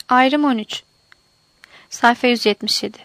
Ayrım 13. Sayfa 177.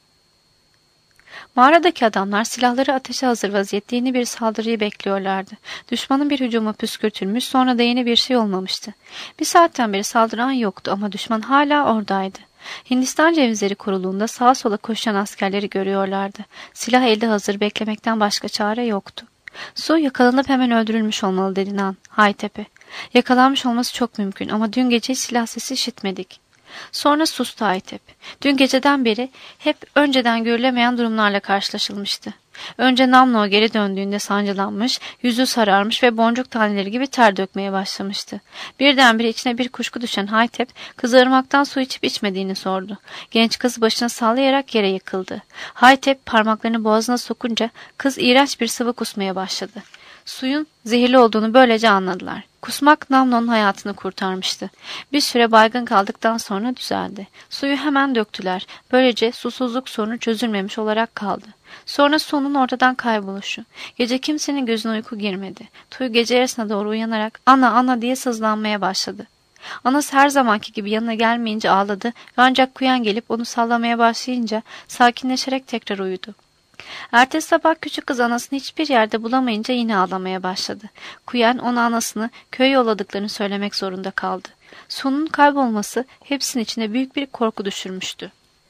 Mağaradaki adamlar silahları ateşe hazır vaziyette yeni bir saldırıyı bekliyorlardı. Düşmanın bir hücumu püskürtülmüş, sonra da yeni bir şey olmamıştı. Bir saatten beri saldıran yoktu ama düşman hala oradaydı. Hindistan cevizleri kuruluğunda sağa sola koşan askerleri görüyorlardı. Silah elde hazır, beklemekten başka çare yoktu. Su yakalanıp hemen öldürülmüş olmalı dedi Nan, Haytepe. Yakalanmış olması çok mümkün ama dün gece silah sesi işitmedik. Sonra sustu Haytep. Dün geceden beri hep önceden görülemeyen durumlarla karşılaşılmıştı. Önce Namno geri döndüğünde sancılanmış, yüzü sararmış ve boncuk taneleri gibi ter dökmeye başlamıştı. Birdenbire içine bir kuşku düşen Haytep, kızı ırmaktan su içip içmediğini sordu. Genç kız başını sallayarak yere yıkıldı. Haytep parmaklarını boğazına sokunca kız iğrenç bir sıvı kusmaya başladı. Suyun zehirli olduğunu böylece anladılar. Kusmak Namno'nun hayatını kurtarmıştı. Bir süre baygın kaldıktan sonra düzeldi. Suyu hemen döktüler. Böylece susuzluk sorunu çözülmemiş olarak kaldı. Sonra sonun ortadan kayboluşu. Gece kimsenin gözüne uyku girmedi. Tuy gece yarısına doğru uyanarak "Ana, ana" diye sızlanmaya başladı. Anası her zamanki gibi yanına gelmeyince ağladı ve ancak Kuyen gelip onu sallamaya başlayınca sakinleşerek tekrar uyudu. Ertesi sabah küçük kız anasını hiçbir yerde bulamayınca yine ağlamaya başladı. Kuyen ona anasını köye yolladıklarını söylemek zorunda kaldı. Sonun kaybolması hepsinin içine büyük bir korku düşürmüştü.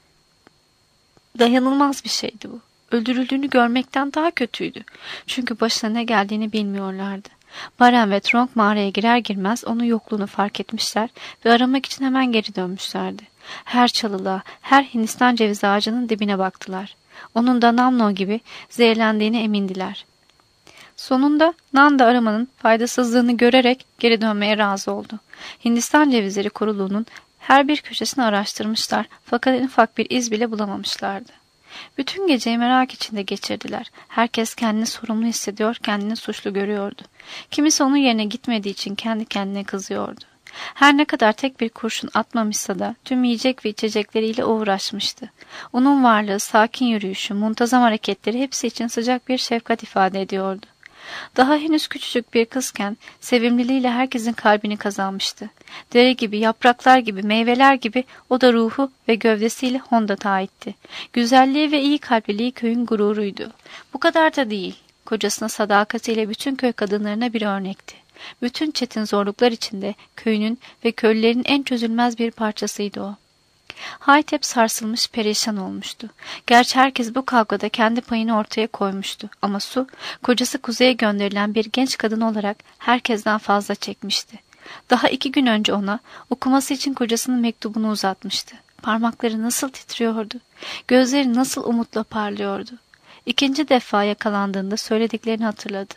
Dayanılmaz bir şeydi bu. Öldürüldüğünü görmekten daha kötüydü. Çünkü başına ne geldiğini bilmiyorlardı. Baren ve Trong mağaraya girer girmez onun yokluğunu fark etmişler ve aramak için hemen geri dönmüşlerdi. Her çalılığa, her Hindistan cevizi ağacının dibine baktılar. Onun da Namno gibi zehirlendiğine emindiler. Sonunda Nan da aramanın faydasızlığını görerek geri dönmeye razı oldu. Hindistan cevizleri kuruluğunun her bir köşesini araştırmışlar fakat en ufak bir iz bile bulamamışlardı. Bütün geceyi merak içinde geçirdiler. Herkes kendini sorumlu hissediyor, kendini suçlu görüyordu. Kimisi onun yerine gitmediği için kendi kendine kızıyordu. Her ne kadar tek bir kurşun atmamışsa da tüm yiyecek ve içecekleriyle o uğraşmıştı. Onun varlığı, sakin yürüyüşü, muntazam hareketleri hepsi için sıcak bir şefkat ifade ediyordu. Daha henüz küçücük bir kızken sevimliliğiyle herkesin kalbini kazanmıştı. Dere gibi, yapraklar gibi, meyveler gibi o da ruhu ve gövdesiyle Hondat'a aitti. Güzelliği ve iyi kalpliliği köyün gururuydu. Bu kadar da değil. Kocasına sadakatiyle bütün köy kadınlarına bir örnekti. Bütün çetin zorluklar içinde köyünün ve köylülerin en çözülmez bir parçasıydı o. Haytep sarsılmış, perişan olmuştu. Gerçi herkes bu kavgada kendi payını ortaya koymuştu. Ama Su, kocası kuzeye gönderilen bir genç kadın olarak herkesten fazla çekmişti. Daha 2 gün önce ona okuması için kocasının mektubunu uzatmıştı. Parmakları nasıl titriyordu. Gözleri nasıl umutla parlıyordu. 2. defa yakalandığında söylediklerini hatırladı.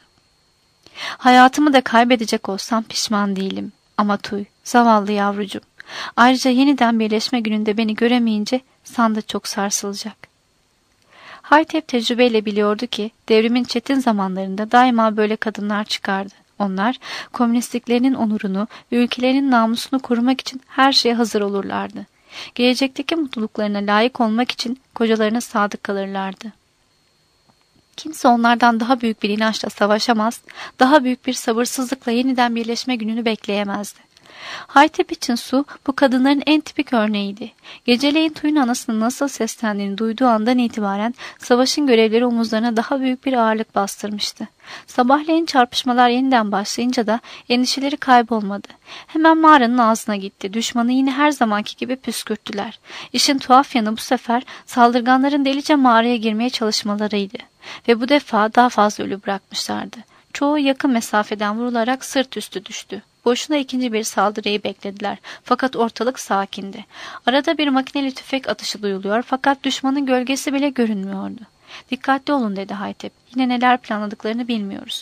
Hayatımı da kaybedecek olsam pişman değilim. Ama Tuy, zavallı yavrucum. Ayrıca yeniden birleşme gününde beni göremeyince San da çok sarsılacak. Haytep tecrübeyle biliyordu ki devrimin çetin zamanlarında daima böyle kadınlar çıkardı. Onlar komünistliklerinin onurunu ve ülkelerinin namusunu korumak için her şeye hazır olurlardı. Gelecekteki mutluluklarına layık olmak için kocalarına sadık kalırlardı. Kimse onlardan daha büyük bir inançla savaşamaz, daha büyük bir sabırsızlıkla yeniden birleşme gününü bekleyemezdi. Haytep için Su bu kadınların en tipik örneğiydi. Geceleyin Tuy'un anasının nasıl seslendiğini duyduğu andan itibaren savaşın görevleri omuzlarına daha büyük bir ağırlık bastırmıştı. Sabahleyin çarpışmalar yeniden başlayınca da endişeleri kaybolmadı. Hemen mağaranın ağzına gitti. Düşmanı yine her zamanki gibi püskürttüler. İşin tuhaf yanı bu sefer saldırganların delice mağaraya girmeye çalışmalarıydı. Ve bu defa daha fazla ölü bırakmışlardı. Çoğu yakın mesafeden vurularak sırt üstü düştü. Boşuna ikinci bir saldırıyı beklediler. Fakat ortalık sakindi. Arada bir makineli tüfek atışı duyuluyor fakat düşmanın gölgesi bile görünmüyordu. Dikkatli olun dedi Haytep. Yine neler planladıklarını bilmiyoruz.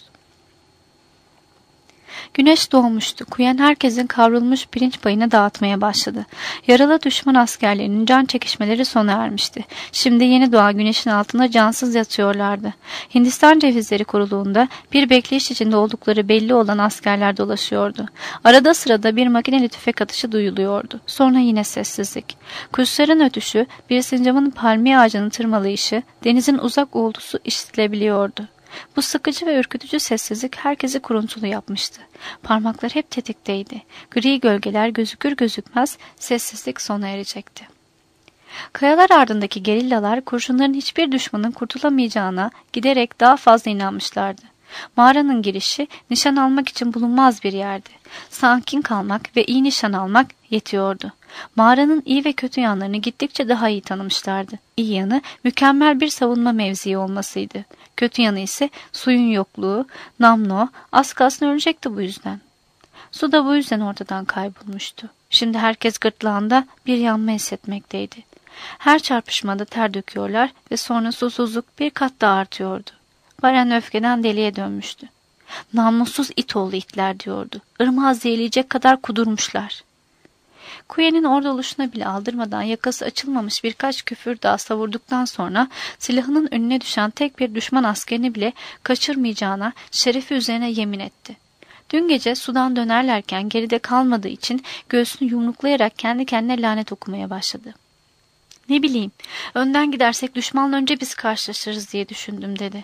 Güneş doğmuştu. Kuyen herkesin kavrulmuş pirinç payını dağıtmaya başladı. Yaralı düşman askerlerinin can çekişmeleri sona ermişti. Şimdi yeni doğan güneşin altında cansız yatıyorlardı. Hindistan cevizleri kuruluğunda bir bekleyiş içinde oldukları belli olan askerler dolaşıyordu. Arada sırada bir makineli tüfek atışı duyuluyordu. Sonra yine sessizlik. Kuşların ötüşü, bir sincapın palmiye ağacının tırmalayışı, denizin uzak uğultusu işitilebiliyordu. Bu sıkıcı ve ürkütücü sessizlik herkesi kuruntulu yapmıştı. Parmaklar hep tetikteydi. Gri gölgeler gözükür gözükmez sessizlik sona erecekti. Kayalar ardındaki gerillalar kurşunların hiçbir düşmanın kurtulamayacağına giderek daha fazla inanmışlardı. Mağaranın girişi nişan almak için bulunmaz bir yerdi. Sakin kalmak ve iyi nişan almak yetiyordu. Mağaranın iyi ve kötü yanlarını gittikçe daha iyi tanımışlardı. İyi yanı mükemmel bir savunma mevzii olmasıydı. Kötü yanı ise suyun yokluğu, namlu, az kalsın ölecekti bu yüzden. Su da bu yüzden ortadan kaybolmuştu. Şimdi herkes gırtlağında bir yanma hissetmekteydi. Her çarpışmada ter döküyorlar ve sonra susuzluk bir kat daha artıyordu. Baren öfkeden deliye dönmüştü. Namussuz it oğlu itler diyordu. Irmağı zehirleyecek kadar kudurmuşlar. Kuye'nin orada oluşuna bile aldırmadan yakası açılmamış birkaç küfür daha savurduktan sonra silahının önüne düşen tek bir düşman askerini bile kaçırmayacağına şerefi üzerine yemin etti. Dün gece sudan dönerlerken geride kalmadığı için göğsünü yumruklayarak kendi kendine lanet okumaya başladı. Ne bileyim, önden gidersek düşmanla önce biz karşılaşırız diye düşündüm dedi.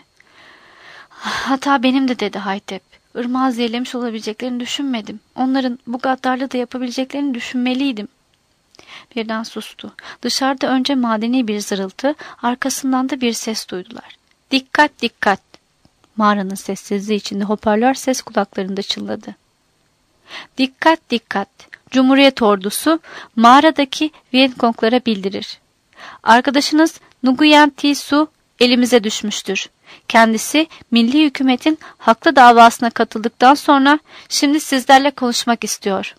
Hata benim de dedi Haytep. Irmağı zehirlemiş olabileceklerini düşünmedim. Onların bu gaddarlığı da yapabileceklerini düşünmeliydim. Birden sustu. Dışarıda önce madeni bir zırıltı, arkasından da bir ses duydular. Dikkat dikkat! Mağaranın sessizliği içinde hoparlör ses kulaklarında çınladı. Dikkat dikkat! Cumhuriyet ordusu mağaradaki Vietcong'lara bildirir. Arkadaşınız Nguyen Thi Su elimize düşmüştür. Kendisi milli hükümetin haklı davasına katıldıktan sonra şimdi sizlerle konuşmak istiyor.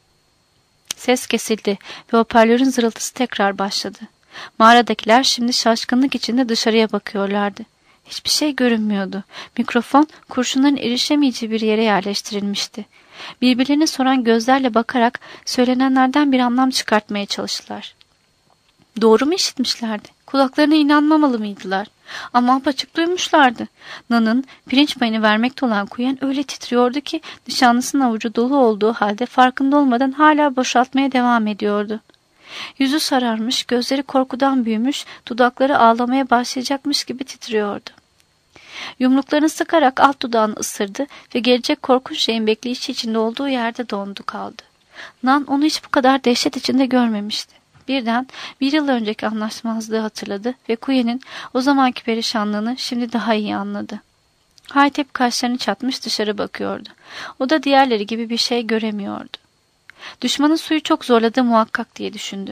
Ses kesildi ve hoparlörün zırıltısı tekrar başladı. Mağaradakiler şimdi şaşkınlık içinde dışarıya bakıyorlardı. Hiçbir şey görünmüyordu. Mikrofon kurşunların erişemeyeceği bir yere yerleştirilmişti. Birbirlerine soran gözlerle bakarak söylenenlerden bir anlam çıkartmaya çalıştılar. Doğru mu işitmişlerdi? Kulaklarına inanmamalı mıydılar? Ama apaçık duymuşlardı. Nan'ın pirinç payını vermekte olan Kuyen öyle titriyordu ki nişanlısının avucu dolu olduğu halde farkında olmadan hala boşaltmaya devam ediyordu. Yüzü sararmış, gözleri korkudan büyümüş, dudakları ağlamaya başlayacakmış gibi titriyordu. Yumruklarını sıkarak alt dudağını ısırdı ve gelecek korkunç şeyin bekleyişi içinde olduğu yerde dondu kaldı. Nan onu hiç bu kadar dehşet içinde görmemişti. Birden bir yıl önceki anlaşmazlığı hatırladı ve Kuyen'in o zamanki perişanlığını şimdi daha iyi anladı. Haytep kaşlarını çatmış dışarı bakıyordu. O da diğerleri gibi bir şey göremiyordu. Düşmanın suyu çok zorladığı muhakkak diye düşündü.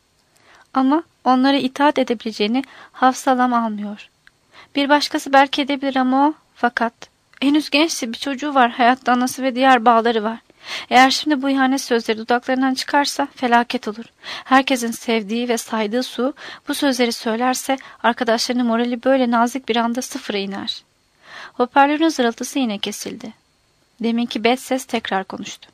Ama onlara itaat edebileceğini hafsalam almıyor. Bir başkası belki edebilir ama o, fakat henüz gençti, bir çocuğu var, hayatta anası ve diğer bağları var. Eğer şimdi bu ihanet sözleri dudaklarından çıkarsa felaket olur. Herkesin sevdiği ve saydığı Su bu sözleri söylerse arkadaşlarının morali böyle nazik bir anda sıfıra iner. Hoparlörün zırıltısı yine kesildi. Deminki bet ses tekrar konuştu.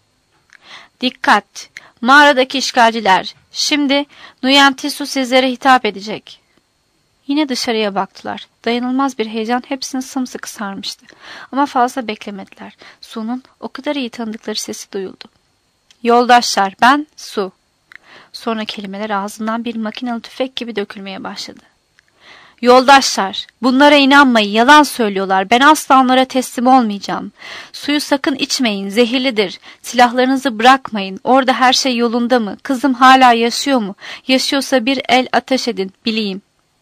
Dikkat! Mağaradaki işgalciler! Şimdi Nguyen Thi Su sizlere hitap edecek. Yine dışarıya baktılar. Dayanılmaz bir heyecan hepsini sımsıkı sarmıştı. Ama fazla beklemediler. Su'nun o kadar iyi tanıdıkları sesi duyuldu. Yoldaşlar, ben Su. Sonra kelimeler ağzından bir makinalı tüfek gibi dökülmeye başladı. Yoldaşlar, bunlara inanmayın, yalan söylüyorlar. Ben asla onlara teslim olmayacağım. Suyu sakın içmeyin, zehirlidir. Silahlarınızı bırakmayın. Orada her şey yolunda mı? Kızım hala yaşıyor mu? Yaşıyorsa bir el ateş edin, bileyim.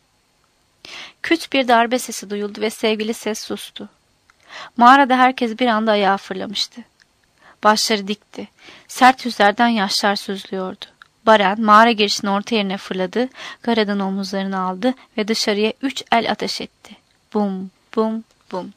Küt bir darbe sesi duyuldu ve sevgili ses sustu. Mağarada herkes bir anda ayağa fırlamıştı. Başları dikti. Sert yüzlerden yaşlar süzülüyordu. Baren mağara girişinin orta yerine fırladı, Garad'ın omuzlarını aldı ve dışarıya 3 el ateş etti. Bum, bum, bum.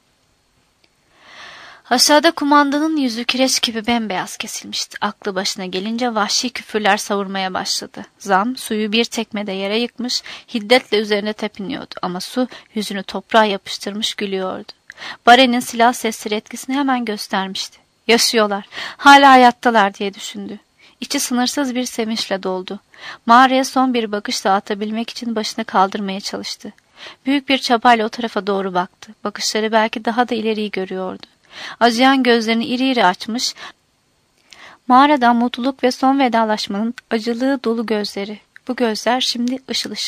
Aşağıda kumandanın yüzü kireç gibi bembeyaz kesilmişti. Aklı başına gelince vahşi küfürler savurmaya başladı. Zam suyu bir tekmede yere yıkmış, hiddetle üzerine tepiniyordu ama Su yüzünü toprağa yapıştırmış gülüyordu. Baren'in silah sesleri etkisini hemen göstermişti. Yaşıyorlar, hala hayattalar diye düşündü. İçi sınırsız bir sevinçle doldu. Mağaraya son bir bakış daha atabilmek için başını kaldırmaya çalıştı. Büyük bir çabayla o tarafa doğru baktı. Bakışları belki daha da ileriyi görüyordu. Acıyan gözlerini iri iri açmış, mağaradan mutluluk ve son vedalaşmanın acılığı dolu gözleri. Bu gözler şimdi ışıl ışıldı.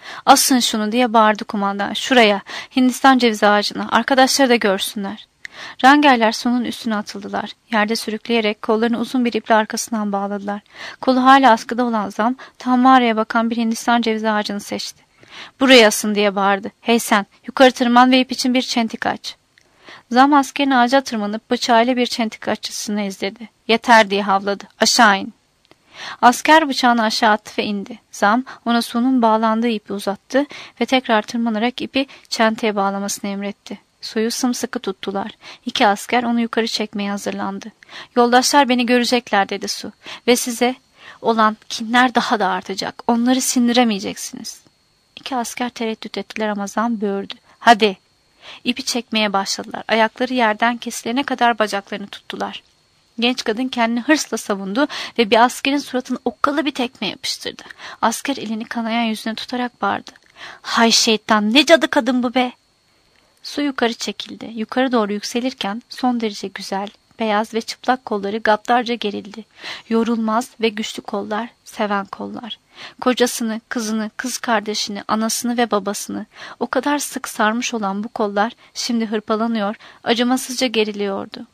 "Asın şunu!" diye bağırdı kumandan. "Şuraya, Hindistan cevizi ağacına, arkadaşları da görsünler." Rangerler Su'nun üstüne atıldılar. Yerde sürükleyerek kollarını uzun bir iple arkasından bağladılar. Kolu hala askıda olan Zam, tam mağaraya bakan bir Hindistan cevizi ağacını seçti. "Buraya asın!" diye bağırdı. "Hey sen, yukarı tırman ve ip için bir çentik aç." Zam askerin ağaca tırmanıp bıçağıyla bir çentik açısını izledi. "Yeter!" diye havladı. "Aşağı in!" Asker bıçağını aşağı attı ve indi. Zam ona Su'nun bağlandığı ipi uzattı ve tekrar tırmanarak ipi çenteye bağlamasını emretti. Su'yu sımsıkı tuttular. İki asker onu yukarı çekmeye hazırlandı. "Yoldaşlar beni görecekler," dedi Su. "Ve size olan kinler daha da artacak. Onları sindiremeyeceksiniz." İki asker tereddüt ettiler ama Zam böğürdü. "Hadi!" İpi çekmeye başladılar. Ayakları yerden kesilene kadar bacaklarını tuttular. Genç kadın kendini hırsla savundu ve bir askerin suratına okkalı bir tekme yapıştırdı. Asker elini kanayan yüzüne tutarak bağırdı. "Hay şeytan, ne cadı kadın bu be!" Su yukarı çekildi. Yukarı doğru yükselirken son derece güzel, beyaz ve çıplak kolları gaddarca gerildi. Yorulmaz ve güçlü kollar, seven kollar. Kocasını, kızını, kız kardeşini, anasını ve babasını o kadar sık sarmış olan bu kollar şimdi hırpalanıyor, acımasızca geriliyordu.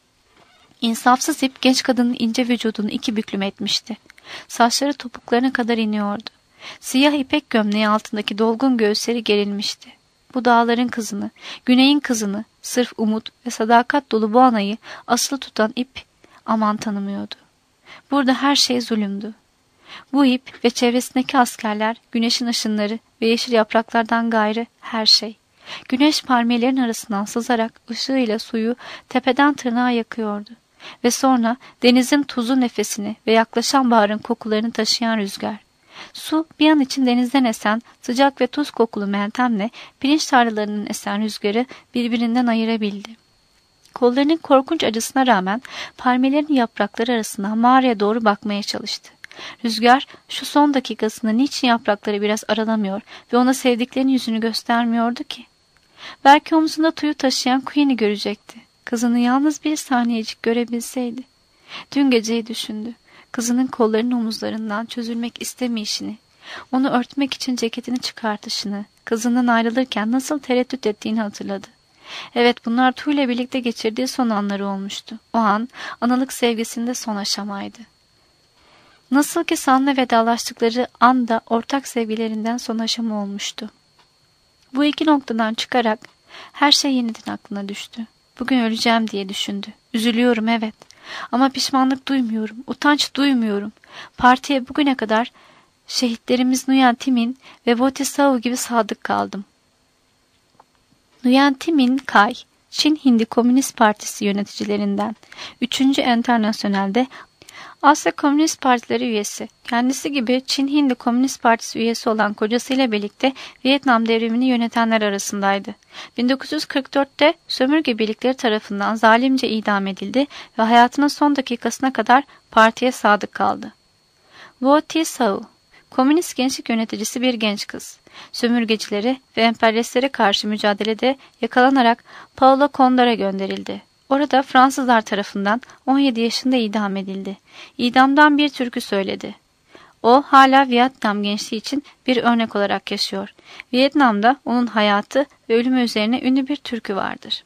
İnsafsız ip genç kadının ince vücudunu iki büklüm etmişti. Saçları topuklarına kadar iniyordu. Siyah ipek gömleği altındaki dolgun göğüsleri gerilmişti. Bu dağların kızını, güneyin kızını, sırf umut ve sadakat dolu bu anayı asılı tutan ip aman tanımıyordu. Burada her şey zulümdü. Bu ip ve çevresindeki askerler, güneşin ışınları ve yeşil yapraklardan gayrı her şey. Güneş palmiyelerin arasından sızarak ışığıyla suyu tepeden tırnağa yakıyordu. Ve sonra denizin tuzlu nefesini ve yaklaşan baharın kokularını taşıyan rüzgar. Su bir an için denizden esen sıcak ve tuz kokulu meltemle pirinç tarlalarının esen rüzgarı birbirinden ayırabildi. Kollarının korkunç acısına rağmen palmiyelerin yaprakları arasından mağaraya doğru bakmaya çalıştı. Rüzgar şu son dakikasında niçin yaprakları biraz aralamıyor ve ona sevdiklerinin yüzünü göstermiyordu ki? Belki omzunda tüyü taşıyan Queen'i görecekti. Kızını yalnız bir saniyecik görebilseydi. Dün geceyi düşündü. Kızının kollarının omuzlarından çözülmek istemeyişini, onu örtmek için ceketini çıkartışını, kızından ayrılırken nasıl tereddüt ettiğini hatırladı. Evet, bunlar Tuğ'yla birlikte geçirdiği son anları olmuştu. O an, analık sevgisinde son aşamaydı. Nasıl ki San'la vedalaştıkları anda ortak sevgilerinden son aşama olmuştu. Bu iki noktadan çıkarak her şey yeniden aklına düştü. Bugün öleceğim diye düşündü. Üzülüyorum evet. Ama pişmanlık duymuyorum, utanç duymuyorum. Partiye bugüne kadar şehitlerimiz Nguyen Thimin ve Vo Thisao gibi sadık kaldım. Nguyen Thimin Kay, Çin Hindi Komünist Partisi yöneticilerinden. 3. Enternasyonel'de Asya Komünist Partileri üyesi. Kendisi gibi Çin Hindi Komünist Partisi üyesi olan kocasıyla birlikte Vietnam devrimini yönetenler arasındaydı. 1944'te sömürge birlikleri tarafından zalimce idam edildi ve hayatının son dakikasına kadar partiye sadık kaldı. Vo Thisao, komünist gençlik yöneticisi bir genç kız. Sömürgecilere ve emperyalistlere karşı mücadelede yakalanarak Paola Condor'a gönderildi. Orada Fransızlar tarafından 17 yaşında idam edildi. İdamdan bir türkü söyledi. O hala Vietnam gençliği için bir örnek olarak yaşıyor. Vietnam'da onun hayatı ve ölümü üzerine ünlü bir türkü vardır.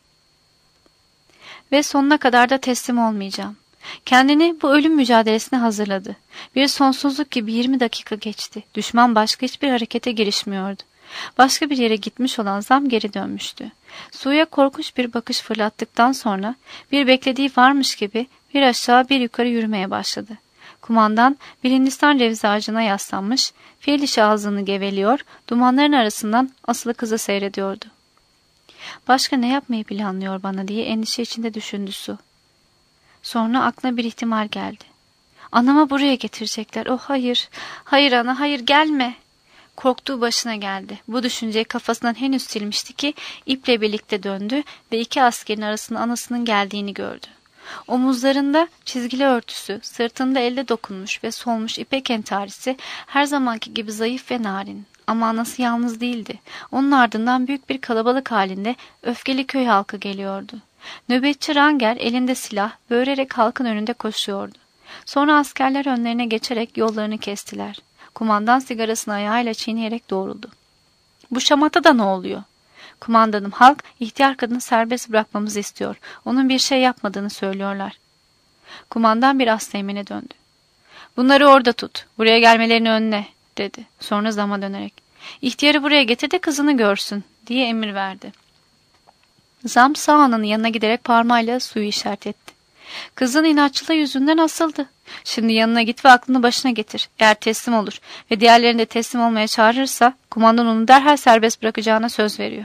Ve sonuna kadar da teslim olmayacağım. Kendini bu ölüm mücadelesine hazırladı. Bir sonsuzluk gibi 20 dakika geçti. Düşman başka hiçbir harekete girişmiyordu. Başka bir yere gitmiş olan Zam geri dönmüştü. Suya korkunç bir bakış fırlattıktan sonra bir beklediği varmış gibi bir aşağı bir yukarı yürümeye başladı. Kumandan bir Hindistan cevizi ağacına yaslanmış, fil dişi ağzını geveliyor, dumanların arasından asılı kızı seyrediyordu. Başka ne yapmayı planlıyor bana diye endişe içinde düşündü Su. Sonra aklına bir ihtimal geldi. Anamı buraya getirecekler. Oh hayır, hayır ana, hayır gelme. Korktuğu başına geldi. Bu düşünceyi kafasından henüz silmişti ki iple birlikte döndü ve iki askerin arasında anasının geldiğini gördü. Omuzlarında çizgili örtüsü, sırtında elde dokunmuş ve solmuş ipek entarisi her zamanki gibi zayıf ve narin. Ama anası yalnız değildi. Onun ardından büyük bir kalabalık halinde öfkeli köy halkı geliyordu. Nöbetçi Ranger elinde silah böğürerek halkın önünde koşuyordu. Sonra askerler önlerine geçerek yollarını kestiler. Kumandan sigarasını ayağıyla çiğneyerek doğruldu. Bu şamata da ne oluyor? Kumandanım, halk ihtiyar kadını serbest bırakmamızı istiyor. Onun bir şey yapmadığını söylüyorlar. Kumandan bir asteğmene döndü. Bunları orada tut. Buraya gelmelerini önle, dedi. Sonra Zam'a dönerek. İhtiyarı buraya getir de kızını görsün, diye emir verdi. Zam sağ ananın yanına giderek parmağıyla suyu işaret etti. Kızın inatçılığı yüzünden asıldı. Şimdi yanına git ve aklını başına getir. Eğer teslim olur ve diğerlerini de teslim olmaya çağırırsa kumandan onu derhal serbest bırakacağına söz veriyor.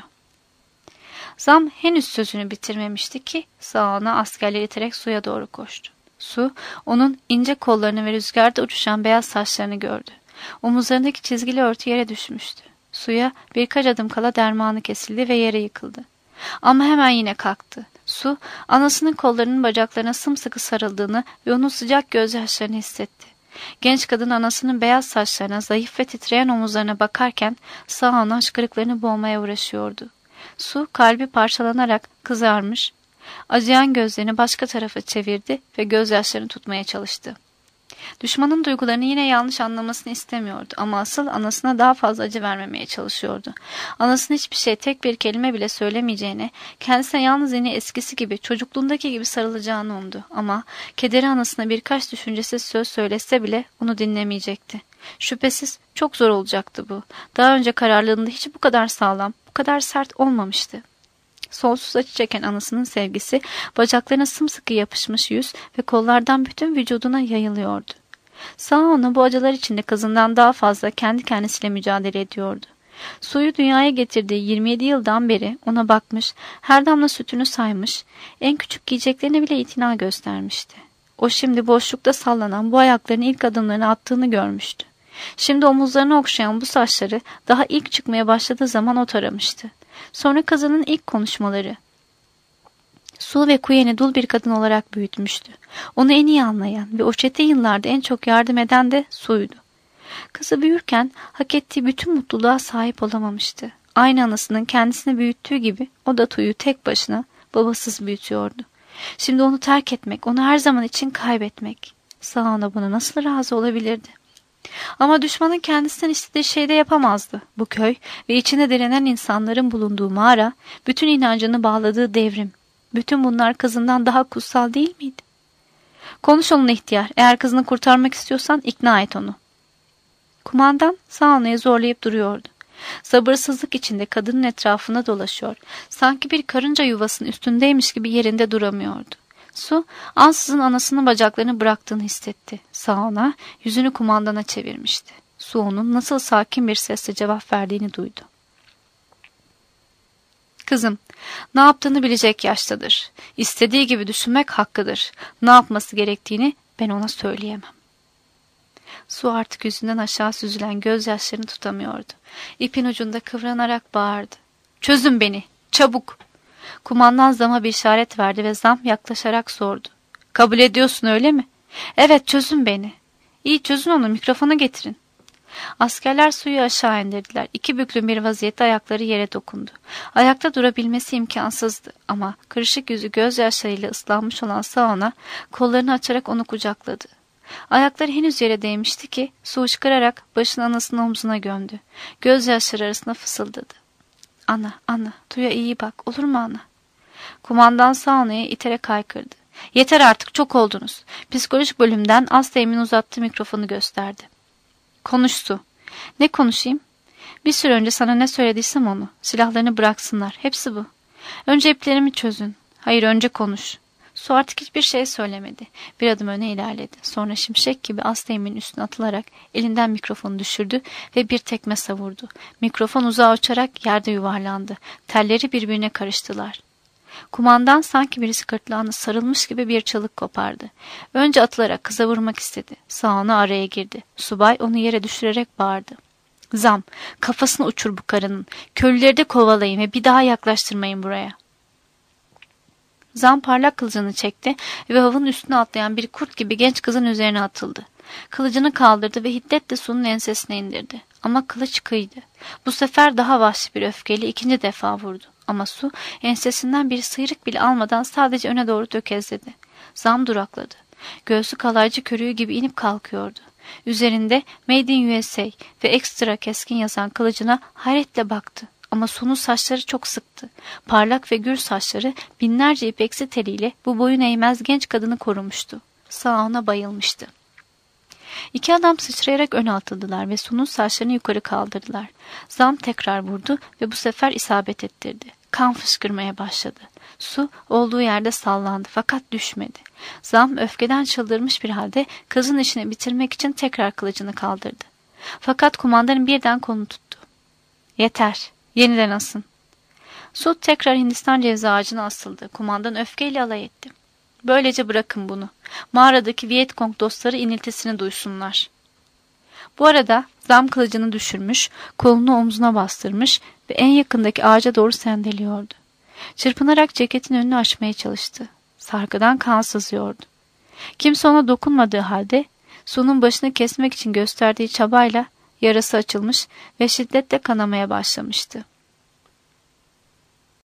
Zam henüz sözünü bitirmemişti ki sağına askerleri iterek suya doğru koştu. Su, onun ince kollarını ve rüzgarda uçuşan beyaz saçlarını gördü. Omuzlarındaki çizgili örtü yere düşmüştü. Suya birkaç adım kala dermanı kesildi ve yere yıkıldı. Ama hemen yine kalktı. Su, anasının kollarının bacaklarına sımsıkı sarıldığını ve onun sıcak gözyaşlarını hissetti. Genç kadın anasının beyaz saçlarına, zayıf ve titreyen omuzlarına bakarken sağ ona hıçkırıklarını boğmaya uğraşıyordu. Su, kalbi parçalanarak kızarmış, acıyan gözlerini başka tarafa çevirdi ve gözyaşlarını tutmaya çalıştı. Düşmanın duygularını yine yanlış anlamasını istemiyordu ama asıl anasına daha fazla acı vermemeye çalışıyordu. Anasına hiçbir şey, tek bir kelime bile söylemeyeceğine, kendisine yalnız yine eskisi gibi, çocukluğundaki gibi sarılacağını umdu. Ama kederi anasına birkaç düşüncesiz söz söylese bile onu dinlemeyecekti. Şüphesiz çok zor olacaktı bu. Daha önce kararlılığında hiç bu kadar sağlam, bu kadar sert olmamıştı. Sonsuz acı çeken anasının sevgisi bacaklarına sımsıkı yapışmış yüz ve kollardan bütün vücuduna yayılıyordu. Sağ ona bu acılar içinde kızından daha fazla kendi kendisiyle mücadele ediyordu. Suyu dünyaya getirdiği 27 yıldan beri ona bakmış, her damla sütünü saymış, en küçük giyeceklerine bile itina göstermişti. O şimdi boşlukta sallanan bu ayakların ilk adımlarını attığını görmüştü. Şimdi omuzlarını okşayan bu saçları daha ilk çıkmaya başladığı zaman o taramıştı. Sonra kızının ilk konuşmaları. Su ve Kuyen'i dul bir kadın olarak büyütmüştü. Onu en iyi anlayan ve o çetin yıllarda en çok yardım eden de Su'ydu. Kızı büyürken hak ettiği bütün mutluluğa sahip olamamıştı. Aynı anasının kendisini büyüttüğü gibi o da Tu'yu tek başına babasız büyütüyordu. Şimdi onu terk etmek, onu her zaman için kaybetmek. Sağ ona buna nasıl razı olabilirdi? Ama düşmanın kendisinden istediği şey de yapamazdı. Bu köy ve içinde direnen insanların bulunduğu mağara, bütün inancını bağladığı devrim. Bütün bunlar kızından daha kutsal değil miydi? Konuş onunla ihtiyar. Eğer kızını kurtarmak istiyorsan ikna et onu. Kumandan Saona'yı zorlayıp duruyordu. Sabırsızlık içinde kadının etrafına dolaşıyor. Sanki bir karınca yuvasının üstündeymiş gibi yerinde duramıyordu. Su, ansızın anasının bacaklarını bıraktığını hissetti. Saona yüzünü kumandana çevirmişti. Su onun nasıl sakin bir sesle cevap verdiğini duydu. Kızım, ne yaptığını bilecek yaştadır. İstediği gibi düşünmek hakkıdır. Ne yapması gerektiğini ben ona söyleyemem. Su artık yüzünden aşağı süzülen gözyaşlarını tutamıyordu. İpin ucunda kıvranarak bağırdı. Çözün beni, çabuk! Kumandan Zam'a bir işaret verdi ve Zam yaklaşarak sordu. Kabul ediyorsun öyle mi? Evet, çözün beni. İyi, çözün onu, mikrofonu getirin. Askerler suyu aşağı indirdiler. İki büklüm bir vaziyette ayakları yere dokundu. Ayakta durabilmesi imkansızdı ama kırışık yüzü gözyaşlarıyla ıslanmış olan Saona kollarını açarak onu kucakladı. Ayakları henüz yere değmişti ki su hıçkırarak başını anasının omzuna gömdü. Gözyaşları arasında fısıldadı. Ana, ana, Tu'ya iyi bak, olur mu ana? Kumandan Saona'ya iterek haykırdı. Yeter artık, çok oldunuz. Psikolojik bölümden Asteğmen'in uzattığı mikrofonu gösterdi. Konuş Su. Ne konuşayım? Bir süre önce sana ne söylediysem onu. Silahlarını bıraksınlar. Hepsi bu. Önce iplerimi çözün. Hayır, önce konuş. Su artık hiçbir şey söylemedi. Bir adım öne ilerledi. Sonra şimşek gibi Asteğmen'in üstüne atılarak elinden mikrofonu düşürdü ve bir tekme savurdu. Mikrofon uzağa uçarak yerde yuvarlandı. Telleri birbirine karıştılar. Kumandan sanki birisi gırtlağına sarılmış gibi bir çığlık kopardı. Önce atılarak kıza vurmak istedi. Sağına araya girdi. Subay onu yere düşürerek bağırdı. Zam, kafasını uçur bu karının. Köylüleri de kovalayın ve bir daha yaklaştırmayın buraya. Zam parlak kılıcını çekti ve havanın üstüne atlayan bir kurt gibi genç kızın üzerine atıldı. Kılıcını kaldırdı ve hiddetle Su'nun ensesine indirdi. Ama kılıç kıydı. Bu sefer daha vahşi bir öfkeyle ikinci defa vurdu. Ama Su ensesinden bir sıyrık bile almadan sadece öne doğru tökezledi. Zam durakladı. Göğsü kalaycı körüğü gibi inip kalkıyordu. Üzerinde Made in USA ve ekstra keskin yazan kılıcına hayretle baktı. Ama Su'nun saçları çok sıktı. Parlak ve gür saçları binlerce ipeksi teliyle bu boyun eğmez genç kadını korumuştu. Sa ona bayılmıştı. İki adam sıçrayarak öne atıldılar ve Su'nun saçlarını yukarı kaldırdılar. Zam tekrar vurdu ve bu sefer isabet ettirdi. Kan fışkırmaya başladı. Su olduğu yerde sallandı fakat düşmedi. Zam öfkeden çıldırmış bir halde kızın işini bitirmek için tekrar kılıcını kaldırdı. Fakat kumandanın birden kolunu tuttu. Yeter, yeniden asın. Su tekrar Hindistan cevizi ağacına asıldı. Kumandan öfkeyle alay etti. Böylece bırakın bunu. Mağaradaki Vietcong dostları iniltisini duysunlar. Bu arada Zam kılıcını düşürmüş, kolunu omzuna bastırmış ve en yakındaki ağaca doğru sendeliyordu. Çırpınarak ceketin önünü açmaya çalıştı. Sargıdan kan sızıyordu. Kimse ona dokunmadığı halde Su'nun başını kesmek için gösterdiği çabayla yarası açılmış ve şiddetle kanamaya başlamıştı.